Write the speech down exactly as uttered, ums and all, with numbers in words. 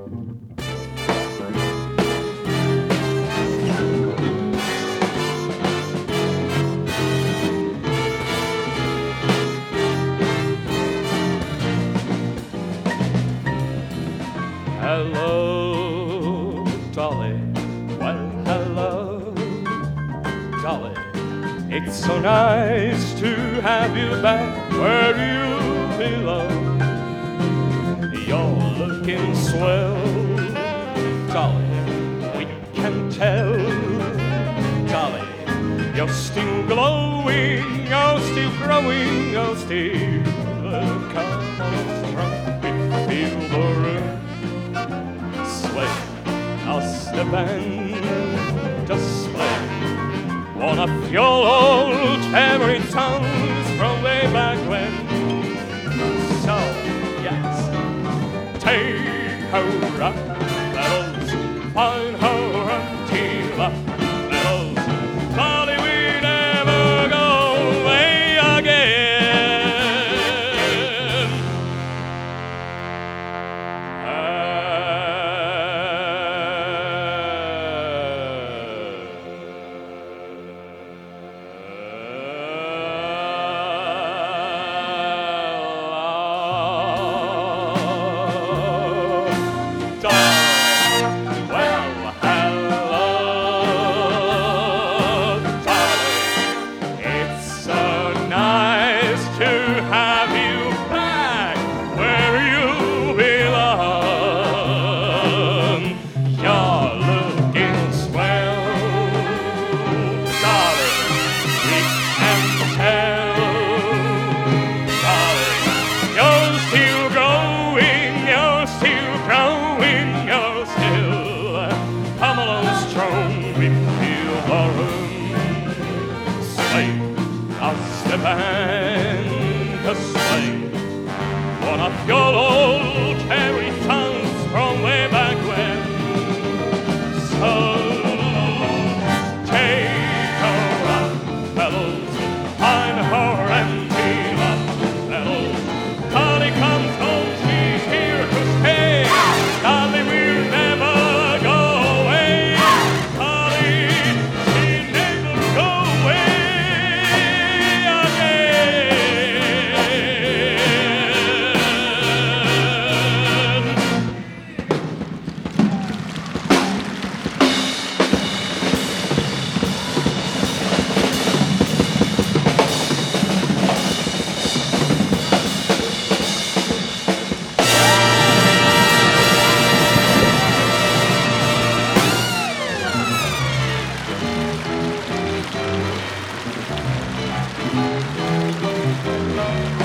Hello, Dolly. Well, hello, Dolly. It's so nice to have you back where you belong. You're looking swell, Dolly. We can tell, Dolly. You're still glowing, you're still growing, you're still come on strong. Feel the room sway as the band does play one of your old favorite songs from way back when. So, yes, take her up, pedals, find her until up, pedals, Dolly, we never go away again. The band to swing one of your old cherry songs from way back when. So take her up, fellows, find her and feel up, fellows. Dolly comes home, she's here to stay. Dolly will never go away. Dolly, she never go away. Thank you.